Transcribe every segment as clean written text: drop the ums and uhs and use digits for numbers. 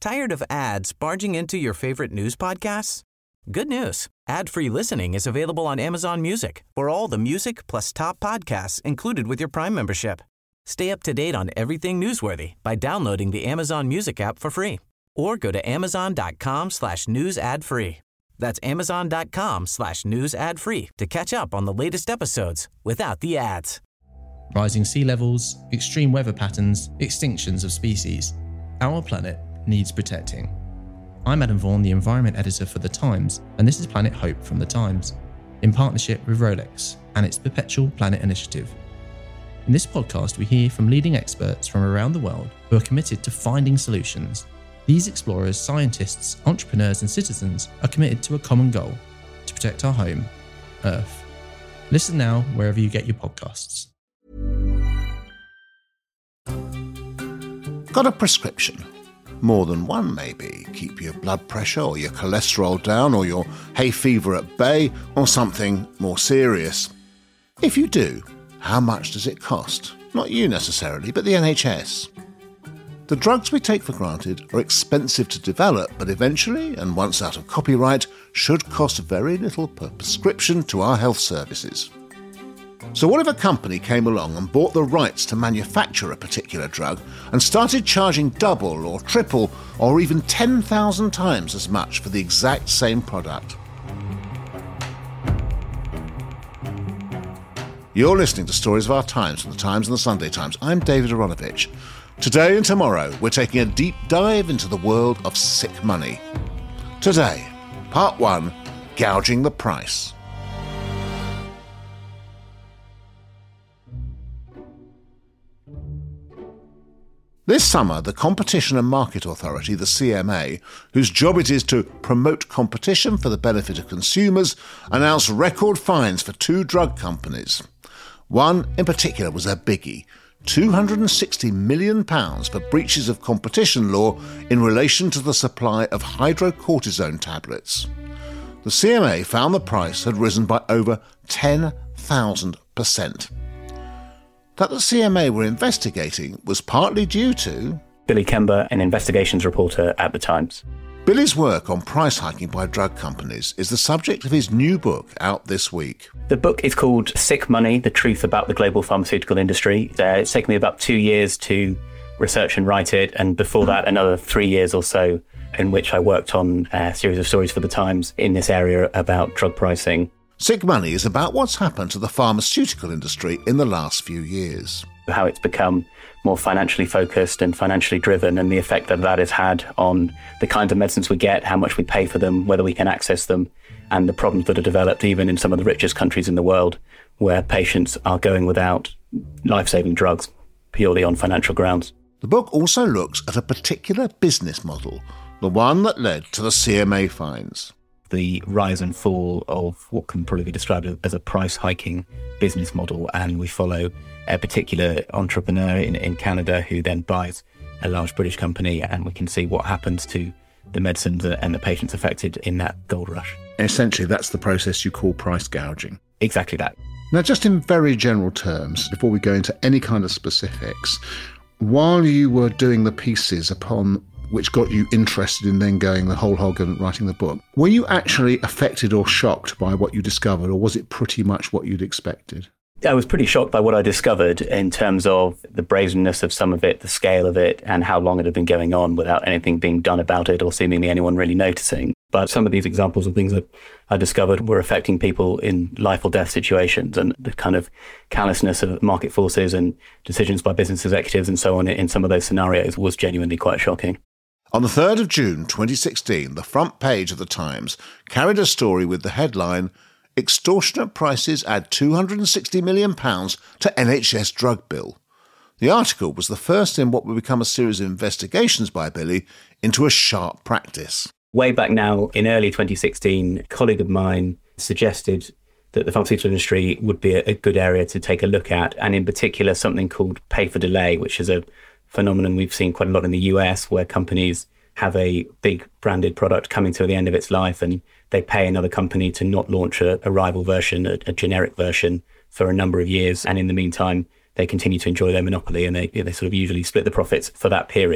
Tired of ads barging into your favorite news podcasts? Good news. Ad-free listening is available on Amazon Music for all the music plus top podcasts included with your Prime membership. Stay up to date on everything newsworthy by downloading the Amazon Music app for free or go to amazon.com/news ad free. That's amazon.com/news ad free to catch up on the latest episodes without the ads. Rising sea levels, extreme weather patterns, extinctions of species. Our planet needs protecting. I'm Adam Vaughan, the Environment Editor for The Times, and this is Planet Hope from The Times, in partnership with Rolex and its Perpetual Planet Initiative. In this podcast, we hear from leading experts from around the world who are committed to finding solutions. These explorers, scientists, entrepreneurs, and citizens are committed to a common goal: to protect our home, Earth. Listen now wherever you get your podcasts. Got a prescription? More than one, maybe. Keep your blood pressure or your cholesterol down or your hay fever at bay or something more serious. If you do, how much does it cost? Not you necessarily, but the NHS. The drugs we take for granted are expensive to develop, but eventually, and once out of copyright, should cost very little per prescription to our health services. So what if a company came along and bought the rights to manufacture a particular drug and started charging double or triple or even 10,000 times as much for the exact same product? You're listening to Stories of Our Times from The Times and The Sunday Times. I'm David Aronovich. Today and tomorrow, we're taking a deep dive into the world of sick money. Today, Part 1, Gouging the Price. This summer, the Competition and Market Authority, the CMA, whose job it is to promote competition for the benefit of consumers, announced record fines for 2 drug companies. One in particular was a biggie: £260 million for breaches of competition law in relation to the supply of hydrocortisone tablets. The CMA found the price had risen by over 10,000%. That the CMA were investigating was partly due to Billy Kember, an investigations reporter at The Times. Billy's work on price hiking by drug companies is the subject of his new book out this week. The book is called Sick Money, The Truth About the Global Pharmaceutical Industry. It's taken me about 2 years to research and write it, and before that another 3 years or so in which I worked on a series of stories for The Times in this area about drug pricing. Sick Money is about what's happened to the pharmaceutical industry in the last few years. How it's become more financially focused and financially driven, and the effect that that has had on the kinds of medicines we get, how much we pay for them, whether we can access them, and the problems that are developed even in some of the richest countries in the world where patients are going without life-saving drugs purely on financial grounds. The book also looks at a particular business model, the one that led to the CMA fines. The rise and fall of what can probably be described as a price hiking business model, and we follow a particular entrepreneur in Canada who then buys a large British company, and we can see what happens to the medicines and the patients affected in that gold rush. Essentially, that's the process you call price gouging. Exactly that. Now, just in very general terms, before we go into any kind of specifics, while you were doing the pieces upon which got you interested in then going the whole hog and writing the book, were you actually affected or shocked by what you discovered, or was it pretty much what you'd expected? I was pretty shocked by what I discovered in terms of the brazenness of some of it, the scale of it, and how long it had been going on without anything being done about it or seemingly anyone really noticing. But some of these examples of things that I discovered were affecting people in life or death situations, and the kind of callousness of market forces and decisions by business executives and so on in some of those scenarios was genuinely quite shocking. On the 3rd of June 2016, the front page of The Times carried a story with the headline, "Extortionate prices add £260 million to NHS drug bill." The article was the first in what would become a series of investigations by Billy into a sharp practice. Way back now, in early 2016, a colleague of mine suggested that the pharmaceutical industry would be a good area to take a look at, and in particular something called pay for delay, which is a phenomenon we've seen quite a lot in the US, where companies have a big branded product coming to the end of its life and they pay another company to not launch a rival version, a generic version, for a number of years. And in the meantime, they continue to enjoy their monopoly, and they sort of usually split the profits for that period.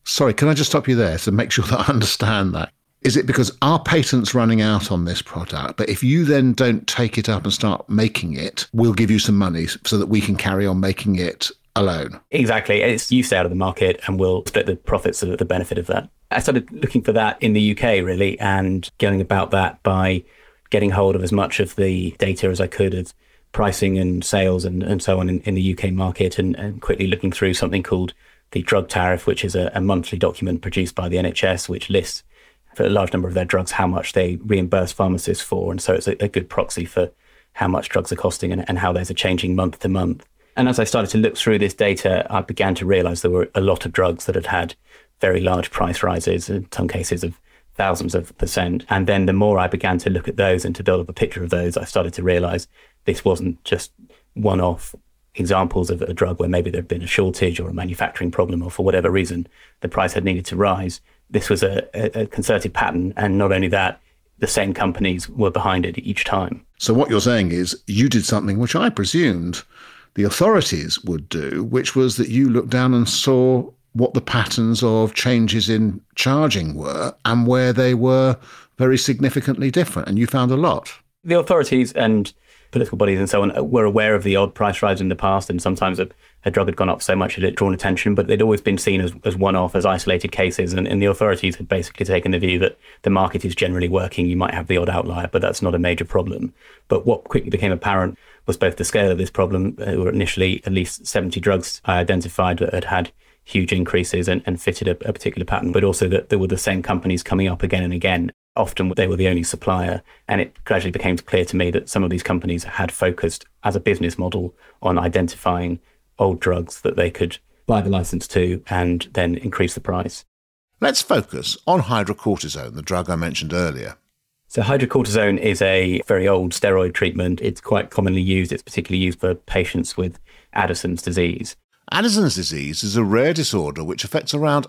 Sorry, can I just stop you there to make sure that I understand that? Is it because our patent's running out on this product, but if you then don't take it up and start making it, we'll give you some money so that we can carry on making it alone? Exactly. It's you stay out of the market and we'll split the profits of the benefit of that. I started looking for that in the UK, really, and going about that by getting hold of as much of the data as I could of pricing and sales and so on in the UK market, and quickly looking through something called the drug tariff, which is a monthly document produced by the NHS, which lists for a large number of their drugs how much they reimburse pharmacists for. And so it's a good proxy for how much drugs are costing and how those are changing month to month. And as I started to look through this data, I began to realize there were a lot of drugs that had very large price rises, in some cases of thousands of %. And then the more I began to look at those and to build up a picture of those, I started to realize this wasn't just one-off examples of a drug where maybe there'd been a shortage or a manufacturing problem, or for whatever reason, the price had needed to rise. This was a concerted pattern. And not only that, the same companies were behind it each time. So what you're saying is you did something which I presumed the authorities would do, which was that you looked down and saw what the patterns of changes in charging were and where they were very significantly different. And you found a lot. The authorities and political bodies and so on were aware of the odd price rise in the past, and sometimes a drug had gone up so much it had drawn attention, but they'd always been seen as one-off, as isolated cases, and the authorities had basically taken the view that the market is generally working. You might have the odd outlier, but that's not a major problem. But what quickly became apparent was both the scale of this problem. There were initially at least 70 drugs I identified that had huge increases and fitted a particular pattern, but also that there were the same companies coming up again and again. Often they were the only supplier, and it gradually became clear to me that some of these companies had focused as a business model on identifying old drugs that they could buy the license to and then increase the price. Let's focus on hydrocortisone, the drug I mentioned earlier. So hydrocortisone is a very old steroid treatment. It's quite commonly used. It's particularly used for patients with Addison's disease. Addison's disease is a rare disorder which affects around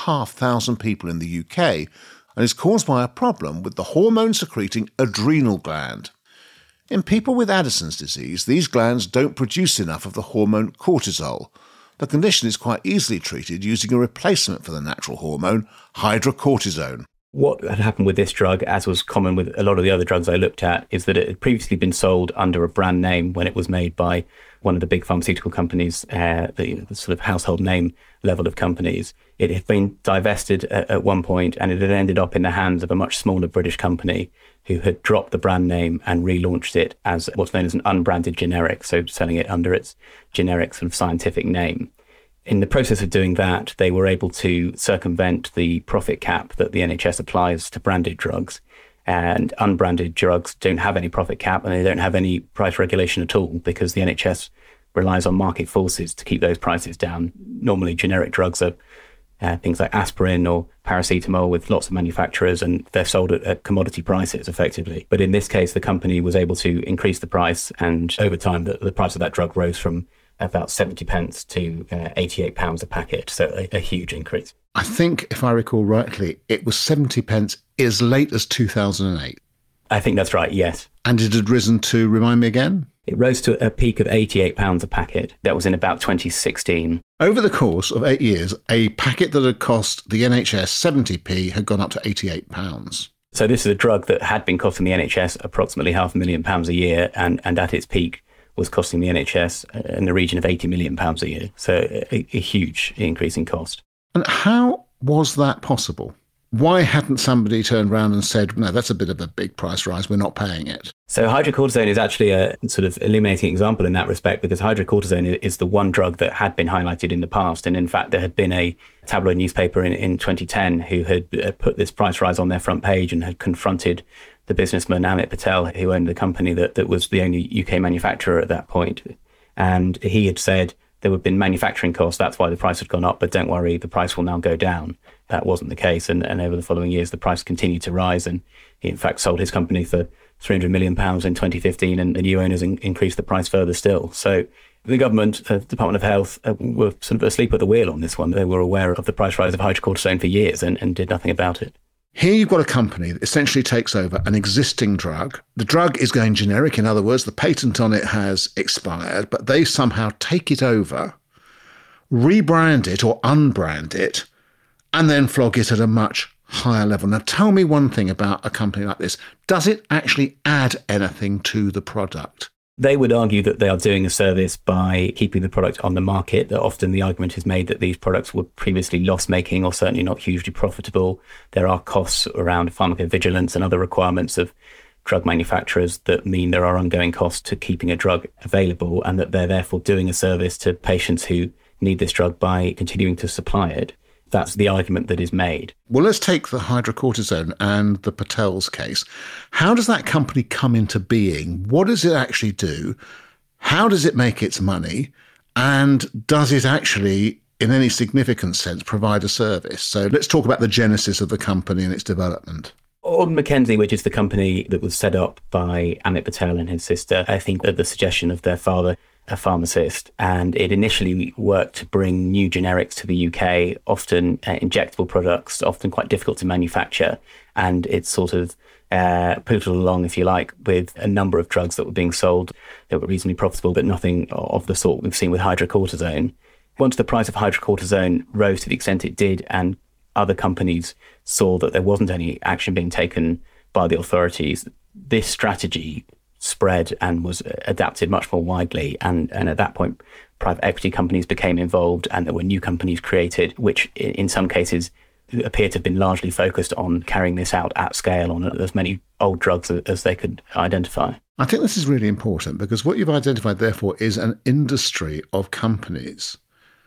8,500 people in the UK and is caused by a problem with the hormone-secreting adrenal gland. In people with Addison's disease, these glands don't produce enough of the hormone cortisol. The condition is quite easily treated using a replacement for the natural hormone, hydrocortisone. What had happened with this drug, as was common with a lot of the other drugs I looked at, is that it had previously been sold under a brand name when it was made by one of the big pharmaceutical companies, the sort of household name level of companies. It had been divested at one point, and it had ended up in the hands of a much smaller British company who had dropped the brand name and relaunched it as what's known as an unbranded generic, so selling it under its generic sort of scientific name. In the process of doing that, they were able to circumvent the profit cap that the NHS applies to branded drugs. And unbranded drugs don't have any profit cap, and they don't have any price regulation at all, because the NHS relies on market forces to keep those prices down. Normally, generic drugs are things like aspirin or paracetamol with lots of manufacturers, and they're sold at commodity prices effectively. But in this case, the company was able to increase the price, and over time, the price of that drug rose from about 70 pence to £88 a packet. So a huge increase. I think, if I recall rightly, it was 70 pence as late as 2008. I think that's right, yes. And it had risen to, remind me again? It rose to a peak of £88 a packet. That was in about 2016. Over the course of 8 years, a packet that had cost the NHS 70p had gone up to £88. So this is a drug that had been costing the NHS approximately £500,000 a year, and at its peak was costing the NHS in the region of £80 million a year. So a huge increase in cost. And how was that possible? Why hadn't somebody turned around and said, no, that's a bit of a big price rise, we're not paying it? So hydrocortisone is actually a sort of illuminating example in that respect, because hydrocortisone is the one drug that had been highlighted in the past. And in fact, there had been a tabloid newspaper in 2010 who had put this price rise on their front page and had confronted the businessman Amit Patel, who owned the company that was the only UK manufacturer at that point. And he had said there had been manufacturing costs, that's why the price had gone up, but don't worry, the price will now go down. That wasn't the case, and over the following years, the price continued to rise, and he in fact sold his company for £300 million in 2015, and the new owners increased the price further still. So the government, Department of Health, were sort of asleep at the wheel on this one. They were aware of the price rise of hydrocortisone for years and did nothing about it. Here you've got a company that essentially takes over an existing drug. The drug is going generic. In other words, the patent on it has expired, but they somehow take it over, rebrand it or unbrand it, and then flog it at a much higher level. Now, tell me one thing about a company like this. Does it actually add anything to the product? They would argue that they are doing a service by keeping the product on the market, that often the argument is made that these products were previously loss-making or certainly not hugely profitable. There are costs around pharmacovigilance and other requirements of drug manufacturers that mean there are ongoing costs to keeping a drug available, and that they're therefore doing a service to patients who need this drug by continuing to supply it. That's the argument that is made. Well, let's take the hydrocortisone and the Patel's case. How does that company come into being? What does it actually do? How does it make its money? And does it actually, in any significant sense, provide a service? So let's talk about the genesis of the company and its development. Alden McKenzie, which is the company that was set up by Amit Patel and his sister, I think at the suggestion of their father, a pharmacist, and it initially worked to bring new generics to the UK, often injectable products, often quite difficult to manufacture, and it sort of poodled along, if you like, with a number of drugs that were being sold that were reasonably profitable, but nothing of the sort we've seen with hydrocortisone. Once the price of hydrocortisone rose to the extent it did, and other companies saw that there wasn't any action being taken by the authorities, this strategy spread and was adapted much more widely. And at that point, private equity companies became involved, and there were new companies created, which in some cases appear to have been largely focused on carrying this out at scale on as many old drugs as they could identify. I think this is really important, because what you've identified, therefore, is an industry of companies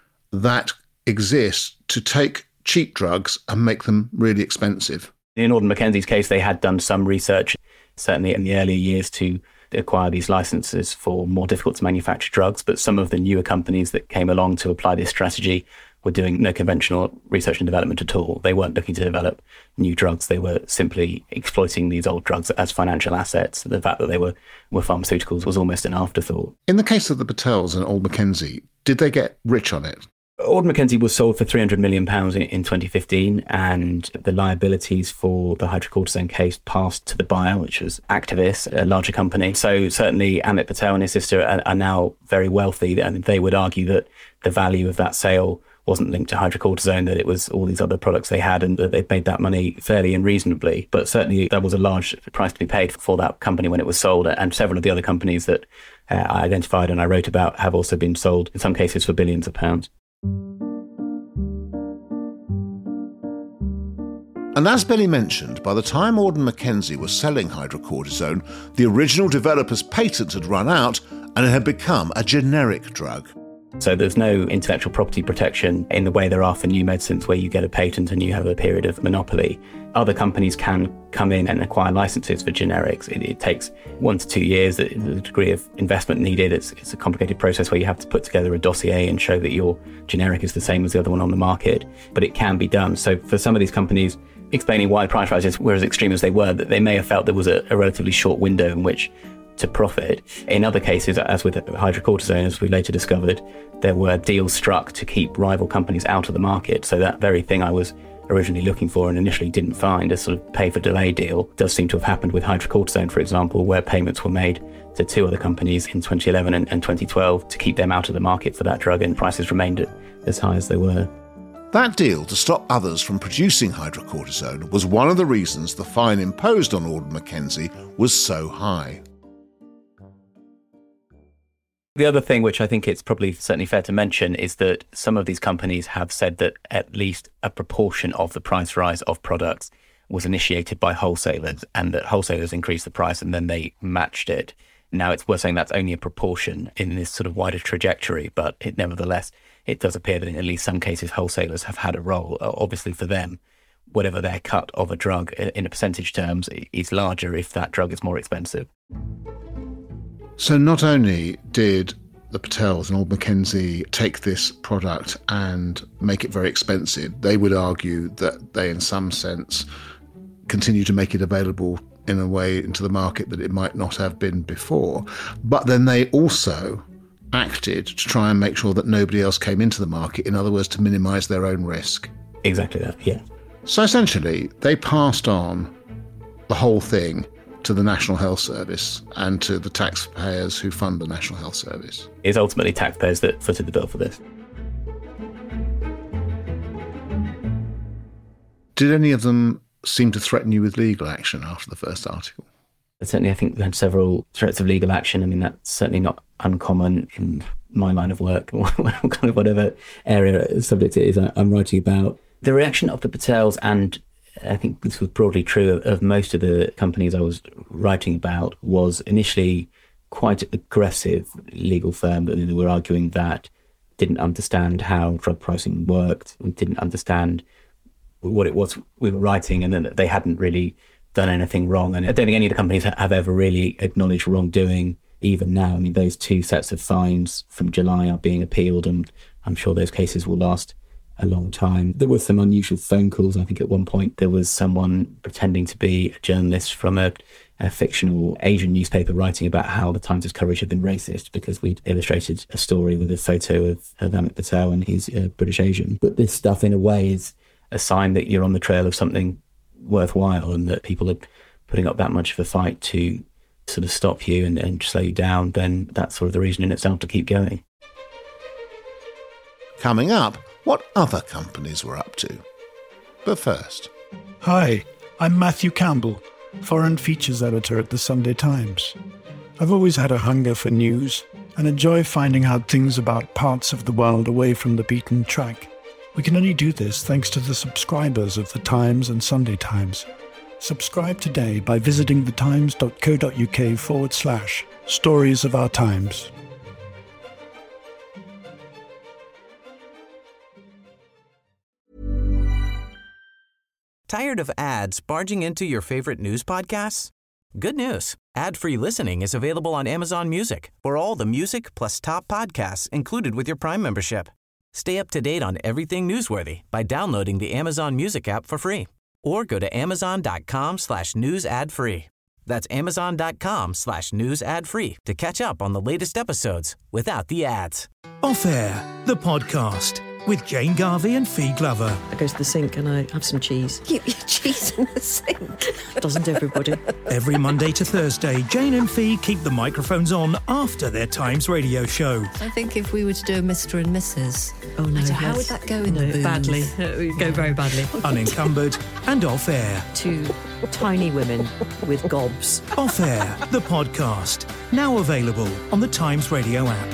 that exist to take cheap drugs and make them really expensive. In Alden McKenzie's case, they had done some research, certainly in the earlier years, to acquire these licenses for more difficult to manufacture drugs. But some of the newer companies that came along to apply this strategy were doing no conventional research and development at all. They weren't looking to develop new drugs. They were simply exploiting these old drugs as financial assets. The fact that they were pharmaceuticals was almost an afterthought. In the case of the Patels and Alden McKenzie, did they get rich on it? Alden McKenzie was sold for £300 million in 2015, and the liabilities for the hydrocortisone case passed to the buyer, which was Actavis, a larger company. So certainly Amit Patel and his sister are now very wealthy, and they would argue that the value of that sale wasn't linked to hydrocortisone, that it was all these other products they had, and that they'd made that money fairly and reasonably. But certainly there was a large price to be paid for that company when it was sold, and several of the other companies that I identified and I wrote about have also been sold, in some cases for billions of pounds. And as Benny mentioned, by the time Alden McKenzie was selling hydrocortisone, the original developer's patent had run out and it had become a generic drug. So there's no intellectual property protection in the way there are for new medicines, where you get a patent and you have a period of monopoly. Other companies can come in and acquire licenses for generics. It takes 1 to 2 years, the degree of investment needed. It's a complicated process where you have to put together a dossier and show that your generic is the same as the other one on the market. But it can be done. So for some of these companies, explaining why price rises were as extreme as they were, that they may have felt there was a relatively short window in which to profit. In other cases, as with hydrocortisone, as we later discovered, there were deals struck to keep rival companies out of the market. So that very thing I was originally looking for and initially didn't find, a sort of pay-for-delay deal, does seem to have happened with hydrocortisone, for example, where payments were made to 2 other companies in 2011 and 2012 to keep them out of the market for that drug, and prices remained as high as they were. That deal to stop others from producing hydrocortisone was one of the reasons the fine imposed on Alden McKenzie was so high. The other thing, which I think it's probably certainly fair to mention, is that some of these companies have said that at least a proportion of the price rise of products was initiated by wholesalers, and that wholesalers increased the price and then they matched it. Now, it's worth saying that's only a proportion in this sort of wider trajectory, but nevertheless, it does appear that in at least some cases, wholesalers have had a role. Obviously, for them, whatever their cut of a drug in a percentage terms is larger if that drug is more expensive. So not only did the Patels and Alden McKenzie take this product and make it very expensive, they would argue that they, in some sense, continue to make it available in a way into the market that it might not have been before. But then they also acted to try and make sure that nobody else came into the market, in other words, to minimise their own risk. Exactly that, yeah. So essentially, they passed on the whole thing to the National Health Service and to the taxpayers who fund the National Health Service. It's ultimately taxpayers that footed the bill for this. Did any of them seem to threaten you with legal action after the first article? Certainly, I think we had several threats of legal action. I mean, that's certainly not uncommon in my line of work, or kind of whatever area subject it is I'm writing about. The reaction of the Patels, and I think this was broadly true of most of the companies I was writing about, was initially quite aggressive legal firm that were arguing that didn't understand how drug pricing worked, and didn't understand what it was we were writing, and that they hadn't really done anything wrong. And I don't think any of the companies have ever really acknowledged wrongdoing, even now. I mean, those 2 sets of fines from July are being appealed, and I'm sure those cases will last a long time. There were some unusual phone calls. I think at one point there was someone pretending to be a journalist from a fictional Asian newspaper writing about how the Times' coverage had been racist because we'd illustrated a story with a photo of Amit Patel, and he's British Asian. But this stuff, in a way, is a sign that you're on the trail of something worthwhile, and that people are putting up that much of a fight to sort of stop you and slow you down. Then that's sort of the reason in itself to keep going. Coming up, what other companies were up to. But first... Hi, I'm Matthew Campbell, foreign features editor at the Sunday Times. I've always had a hunger for news and enjoy finding out things about parts of the world away from the beaten track. We can only do this thanks to the subscribers of The Times and Sunday Times. Subscribe today by visiting thetimes.co.uk/stories of our times. Tired of ads barging into your favorite news podcasts? Good news. Ad-free listening is available on Amazon Music for all the music plus top podcasts included with your Prime membership. Stay up to date on everything newsworthy by downloading the Amazon Music app for free, or go to amazon.com/news ad free. That's amazon.com/news ad free to catch up on the latest episodes without the ads. Off Air, the podcast with Jane Garvey and Fee Glover. I go to the sink and I have some cheese. Keep your cheese in the sink. Doesn't everybody? Every Monday to Thursday, Jane and Fee keep the microphones on after their Times radio show. I think if we were to do a Mr. and Mrs. Oh no, how would that go in the booms? Badly. It would go very badly. Unencumbered and Off Air. 2 tiny women with gobs. Off Air, the podcast. Now available on the Times radio app.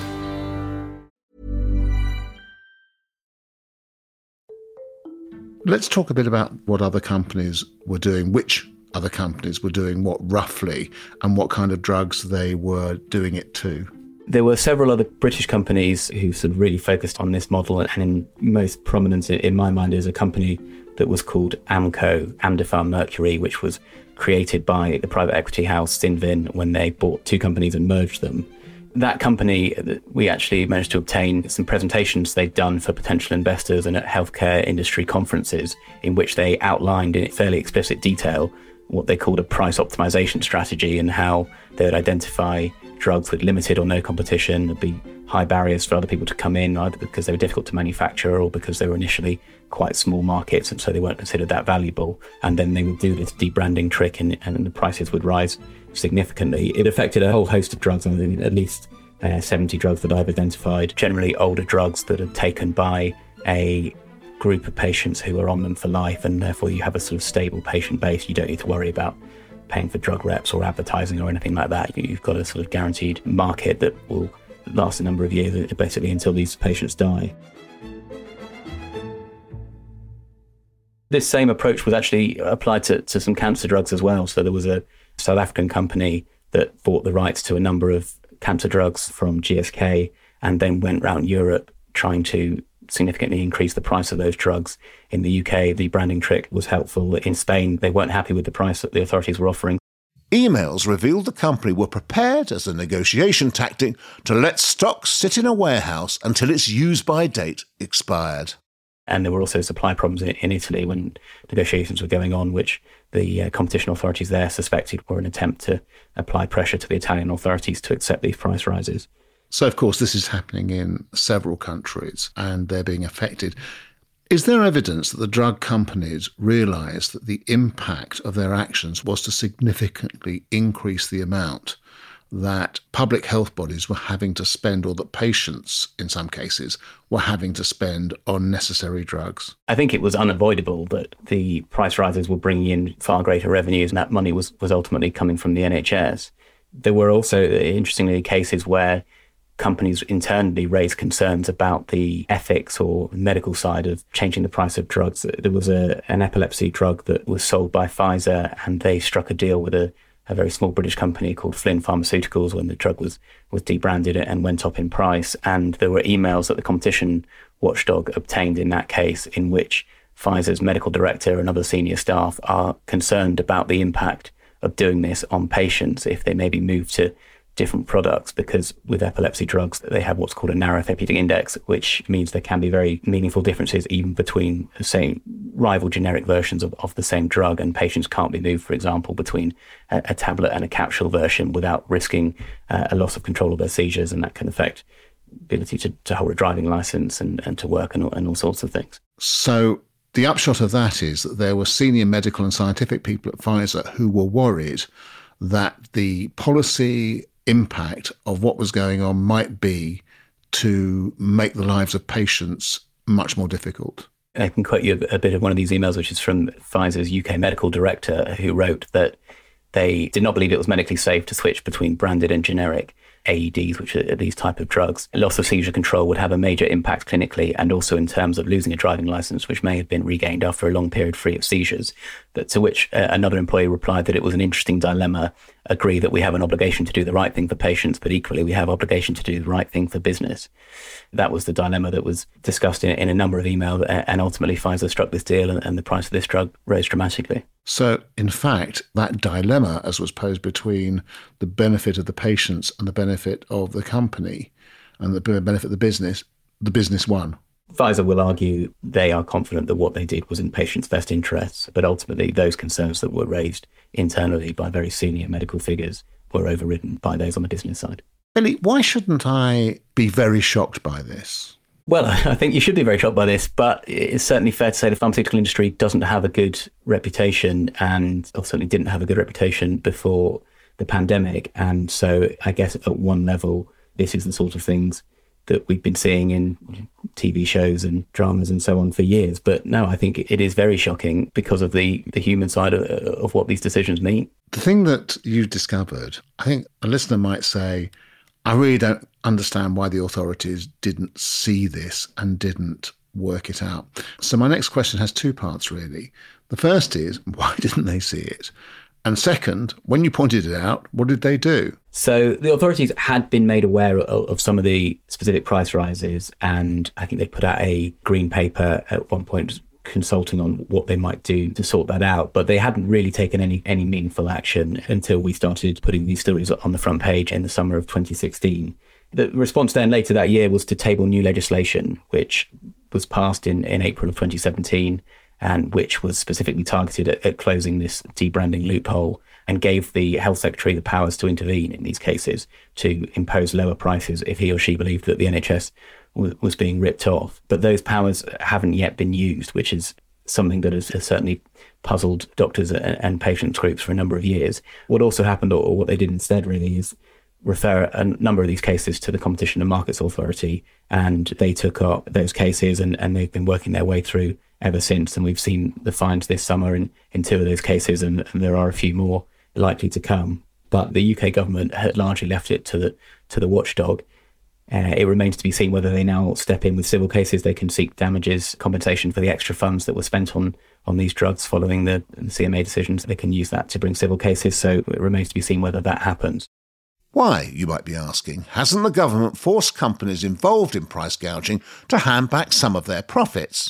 Let's talk a bit about what other companies were doing, which other companies were doing what roughly, and what kind of drugs they were doing it to. There were several other British companies who sort of really focused on this model, and in most prominent in my mind is a company that was called Amco, Amdipharm Mercury, which was created by the private equity house Cinven when they bought 2 companies and merged them. That company, we actually managed to obtain some presentations they'd done for potential investors and at healthcare industry conferences, in which they outlined in fairly explicit detail what they called a price optimization strategy, and how they would identify drugs with limited or no competition. There'd be high barriers for other people to come in, either because they were difficult to manufacture or because they were initially quite small markets and so they weren't considered that valuable. And then they would do this debranding trick and the prices would rise significantly. It affected a whole host of drugs, I mean, at least 70 drugs that I've identified, generally older drugs that are taken by a group of patients who are on them for life, and therefore you have a sort of stable patient base. You don't need to worry about paying for drug reps or advertising or anything like that. You've got a sort of guaranteed market that will last a number of years, basically until these patients die. This same approach was actually applied to some cancer drugs as well. So there was a South African company that bought the rights to a number of cancer drugs from GSK and then went around Europe trying to significantly increase the price of those drugs. In the UK, the branding trick was helpful. In Spain, they weren't happy with the price that the authorities were offering. Emails revealed the company were prepared as a negotiation tactic to let stock sit in a warehouse until its use-by date expired. And there were also supply problems in Italy when negotiations were going on, which the competition authorities there suspected were an attempt to apply pressure to the Italian authorities to accept these price rises. So, of course, this is happening in several countries and they're being affected. Is there evidence that the drug companies realised that the impact of their actions was to significantly increase the amount that public health bodies were having to spend, or that patients, in some cases, were having to spend on necessary drugs? I think it was unavoidable that the price rises were bringing in far greater revenues, and that money was ultimately coming from the NHS. There were also, interestingly, cases where companies internally raised concerns about the ethics or medical side of changing the price of drugs. There was an epilepsy drug that was sold by Pfizer, and they struck a deal with a very small British company called Flynn Pharmaceuticals when the drug was debranded and went up in price. And there were emails that the competition watchdog obtained in that case in which Pfizer's medical director and other senior staff are concerned about the impact of doing this on patients if they maybe move to different products, because with epilepsy drugs, they have what's called a narrow therapeutic index, which means there can be very meaningful differences even between the same rival generic versions of the same drug, and patients can't be moved, for example, between a tablet and a capsule version without risking a loss of control of their seizures, and that can affect ability to hold a driving license and to work and all sorts of things. So the upshot of that is that there were senior medical and scientific people at Pfizer who were worried that the policy impact of what was going on might be to make the lives of patients much more difficult. I can quote you a bit of one of these emails, which is from Pfizer's UK medical director, who wrote that they did not believe it was medically safe to switch between branded and generic AEDs, which are these type of drugs. Loss of seizure control would have a major impact clinically and also in terms of losing a driving license, which may have been regained after a long period free of seizures. But to which another employee replied that it was an interesting dilemma. Agree that we have an obligation to do the right thing for patients, but equally we have obligation to do the right thing for business. That was the dilemma that was discussed in a number of emails, and ultimately Pfizer struck this deal and the price of this drug rose dramatically. So, in fact, that dilemma, as was posed between the benefit of the patients and the benefit of the company and the benefit of the business won. Pfizer will argue they are confident that what they did was in patients' best interests, but ultimately those concerns that were raised internally by very senior medical figures were overridden by those on the business side. Billy, why shouldn't I be very shocked by this? Well, I think you should be very shocked by this, but it's certainly fair to say the pharmaceutical industry doesn't have a good reputation, or certainly didn't have a good reputation before the pandemic. And so I guess at one level, this is the sort of things that we've been seeing in TV shows and dramas and so on for years. But no, I think it is very shocking because of the human side of what these decisions mean. The thing that you've discovered, I think a listener might say, I really don't understand why the authorities didn't see this and didn't work it out. So my next question has two parts, really. The first is, why didn't they see it? And second, when you pointed it out, what did they do? So the authorities had been made aware of some of the specific price rises, and I think they put out a green paper at one point consulting on what they might do to sort that out. But they hadn't really taken any meaningful action until we started putting these stories on the front page in the summer of 2016. The response then later that year was to table new legislation, which was passed in April of 2017, and which was specifically targeted at closing this debranding loophole, and gave the health secretary the powers to intervene in these cases to impose lower prices if he or she believed that the NHS was being ripped off. But those powers haven't yet been used, which is something that has certainly puzzled doctors and patients groups for a number of years. What also happened, or what they did instead really, is refer a number of these cases to the Competition and Markets Authority, and they took up those cases and they've been working their way through ever since. And we've seen the fines this summer in two of those cases, and there are a few more likely to come. But the UK government had largely left it to the watchdog. It remains to be seen whether they now step in with civil cases. They can seek damages, compensation for the extra funds that were spent on these drugs following the CMA decisions. They can use that to bring civil cases. So it remains to be seen whether that happens. Why, you might be asking, hasn't the government forced companies involved in price gouging to hand back some of their profits?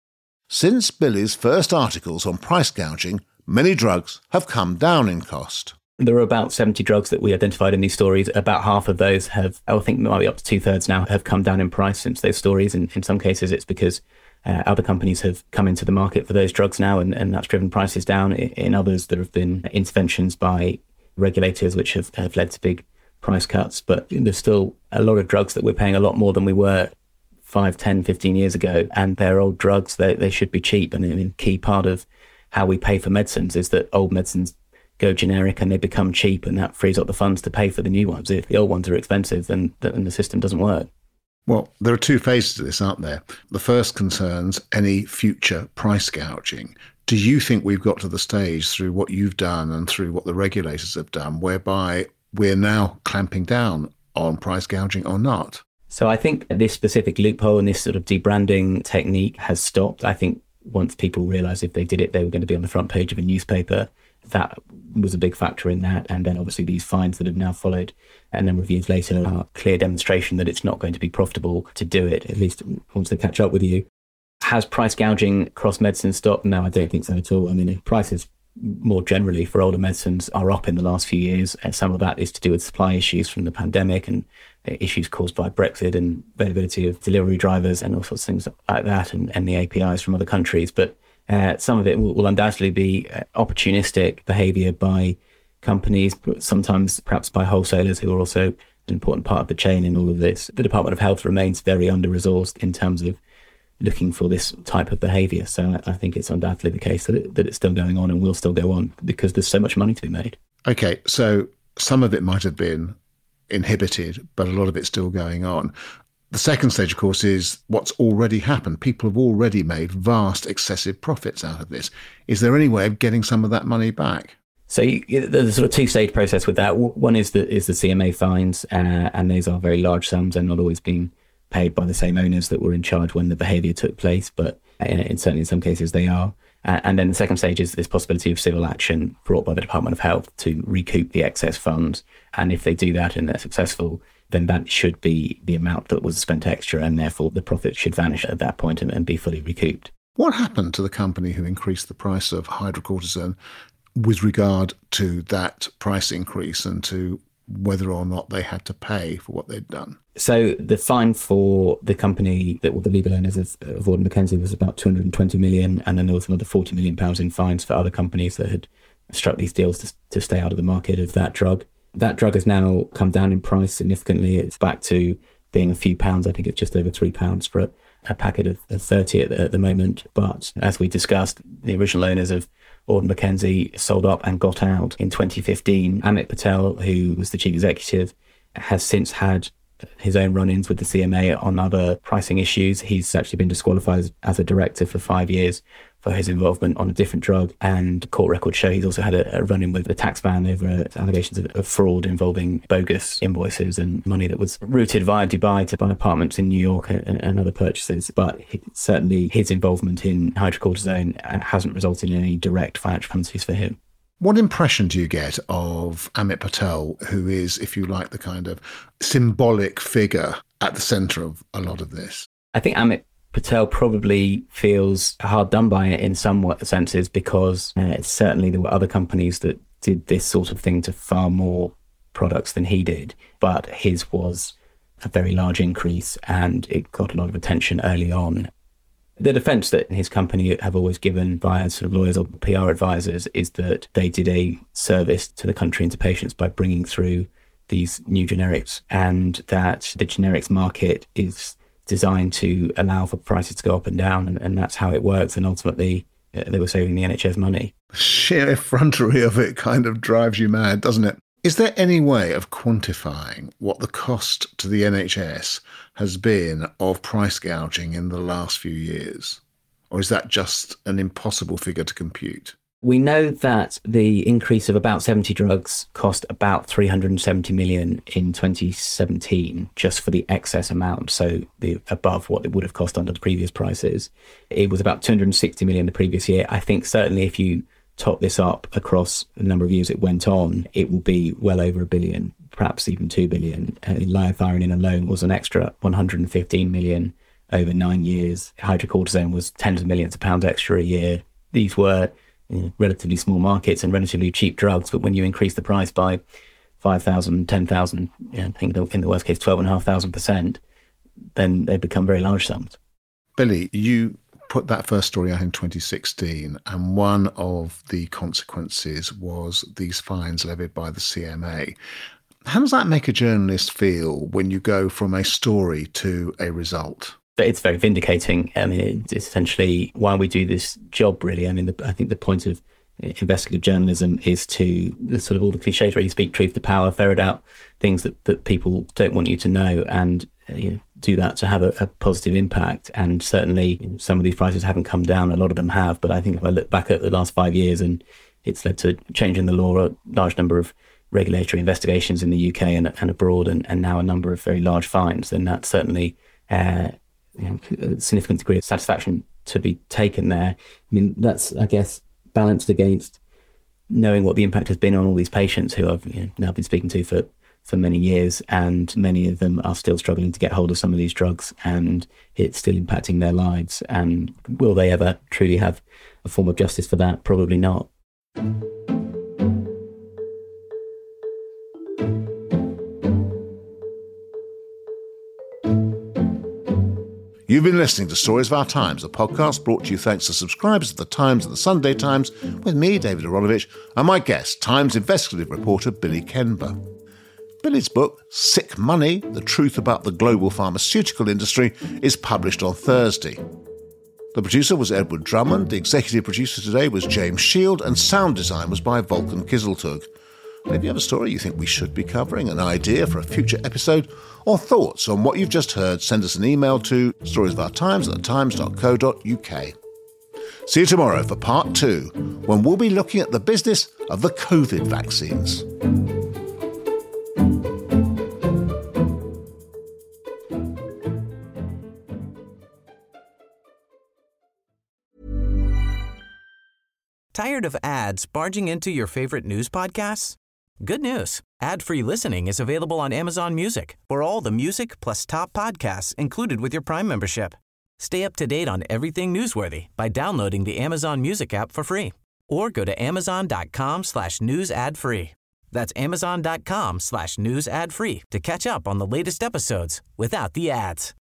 Since Billy's first articles on price gouging, many drugs have come down in cost. There are about 70 drugs that we identified in these stories. About half of those have, I think it might be up to 2/3 now, have come down in price since those stories. And in some cases, it's because other companies have come into the market for those drugs now, and that's driven prices down. In others, there have been interventions by regulators which have led to big price cuts. But there's still a lot of drugs that we're paying a lot more than we were 5, 10, 15 years ago. And they're old drugs. They should be cheap. And a key part of how we pay for medicines is that old medicines go generic and they become cheap, and that frees up the funds to pay for the new ones. If the old ones are expensive, then the system doesn't work. Well, there are two phases to this, aren't there? The first concerns any future price gouging. Do you think we've got to the stage through what you've done and through what the regulators have done, whereby we're now clamping down on price gouging or not? So I think this specific loophole and this sort of debranding technique has stopped. I think once people realised if they did it, they were going to be on the front page of a newspaper. That was a big factor in that. And then obviously these fines that have now followed a number of years later are a clear demonstration that it's not going to be profitable to do it, at least once they catch up with you. Has price gouging across medicine stopped? No, I don't think so at all. I mean, prices more generally for older medicines are up in the last few years. And some of that is to do with supply issues from the pandemic and issues caused by Brexit and availability of delivery drivers and all sorts of things like that, and the APIs from other countries. But some of it will undoubtedly be opportunistic behaviour by companies, but sometimes perhaps by wholesalers who are also an important part of the chain in all of this. The Department of Health remains very under-resourced in terms of looking for this type of behaviour. So I think it's undoubtedly the case that it's still going on and will still go on because there's so much money to be made. Okay, so some of it might have been inhibited, but a lot of it's still going on. The second stage, of course, is what's already happened. People have already made vast, excessive profits out of this. Is there any way of getting some of that money back? So there's a sort of two-stage process with that. One is the CMA fines, and those are very large sums and not always being paid by the same owners that were in charge when the behaviour took place, but certainly in some cases they are. And then the second stage is this possibility of civil action brought by the Department of Health to recoup the excess funds. And if they do that and they're successful, then that should be the amount that was spent extra, and therefore the profit should vanish at that point and be fully recouped. What happened to the company who increased the price of hydrocortisone with regard to that price increase and to whether or not they had to pay for what they'd done? So the fine for the company that were the legal owners of Ord & McKenzie was about 220 million, and then there was another 40 million pounds in fines for other companies that had struck these deals to stay out of the market of that drug. That drug has now come down in price significantly. It's back to being a few pounds. I think it's just over £3 for a packet of 30 at the moment. But as we discussed, the original owners of Ord & McKenzie sold up and got out in 2015. Amit Patel, who was the chief executive, has since had his own run-ins with the CMA on other pricing issues. He's actually been disqualified as a director for 5 years for his involvement on a different drug, and court records show he's also had a run-in with the tax ban over allegations of fraud involving bogus invoices and money that was routed via Dubai to buy apartments in New York and other purchases. But certainly his involvement in hydrocortisone hasn't resulted in any direct financial penalties for him. What impression do you get of Amit Patel, who is, if you like, the kind of symbolic figure at the centre of a lot of this? I think Amit Patel probably feels hard done by it in some senses, because certainly there were other companies that did this sort of thing to far more products than he did, but his was a very large increase and it got a lot of attention early on. The defence that his company have always given via sort of lawyers or PR advisors is that they did a service to the country and to patients by bringing through these new generics, and that the generics market is designed to allow for prices to go up and down, and that's how it works. And ultimately, they were saving the NHS money. Sheer effrontery of it kind of drives you mad, doesn't it? Is there any way of quantifying what the cost to the NHS has been of price gouging in the last few years? Or is that just an impossible figure to compute? We know that the increase of about 70 drugs cost about 370 million in 2017, just for the excess amount, so the above what it would have cost under the previous prices. It was about 260 million the previous year. I think certainly if you top this up across the number of years it went on, it will be well over 1 billion, perhaps even 2 billion. Liothyronine alone was an extra 115 million over 9 years. Hydrocortisone was tens of millions of pounds extra a year. These were relatively small markets and relatively cheap drugs, but when you increase the price by 5,000, 10,000, I think in the worst case 12,500%, then they become very large sums. Billy, you put that first story out in 2016, and one of the consequences was these fines levied by the CMA. How does that make a journalist feel when you go from a story to a result? It's very vindicating. I mean, it's essentially why we do this job, really. I mean, I think the point of investigative journalism is to sort of all the cliches really, speak truth to power, ferret out things that people don't want you to know, and do that to have a positive impact. And certainly some of these prices haven't come down, a lot of them have, but I think if I look back at the last 5 years, and it's led to change in the law, a large number of regulatory investigations in the UK and abroad, and now a number of very large fines, then that's certainly a significant degree of satisfaction to be taken there. I mean, that's, I guess, balanced against knowing what the impact has been on all these patients who I've now been speaking to for many years, and many of them are still struggling to get hold of some of these drugs, and it's still impacting their lives. And will they ever truly have a form of justice for that? Probably not. You've been listening to Stories of Our Times, a podcast brought to you thanks to subscribers of The Times and The Sunday Times, with me, David Aronovich, and my guest, Times investigative reporter Billy Kenber. Billy's book, Sick Money, The Truth About the Global Pharmaceutical Industry, is published on Thursday. The producer was Edward Drummond, the executive producer today was James Shield, and sound design was by Volkan Kiziltug. If you have a story you think we should be covering, an idea for a future episode, or thoughts on what you've just heard, send us an email to storiesofourtimes@thetimes.co.uk. See you tomorrow for part 2, when we'll be looking at the business of the COVID vaccines. Tired of ads barging into your favorite news podcasts? Good news. Ad-free listening is available on Amazon Music for all the music plus top podcasts included with your Prime membership. Stay up to date on everything newsworthy by downloading the Amazon Music app for free, or go to amazon.com/news ad free. That's amazon.com/news ad free to catch up on the latest episodes without the ads.